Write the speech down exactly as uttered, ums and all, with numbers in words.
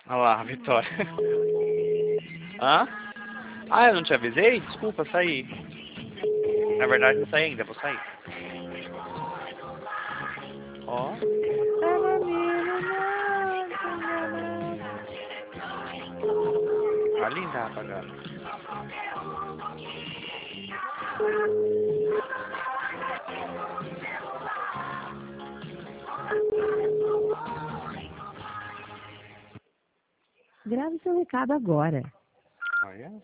Olha lá, a Vitória. Hã? Ah, eu não te avisei? Desculpa, saí. Na verdade, não saí ainda, vou sair. Ó. Ali tá apagado. Grave seu recado agora. Olha.